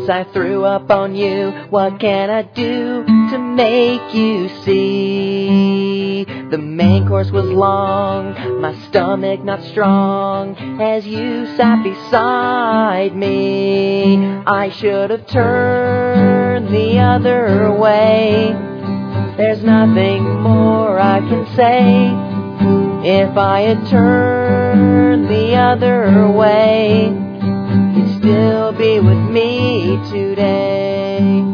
Guess I threw up on you. What can I do to make you see? The main course was long, my stomach not strong, as you sat beside me. I should have turned the other way. There's nothing more I can say. If I had turned the other way, you'd still be with me today.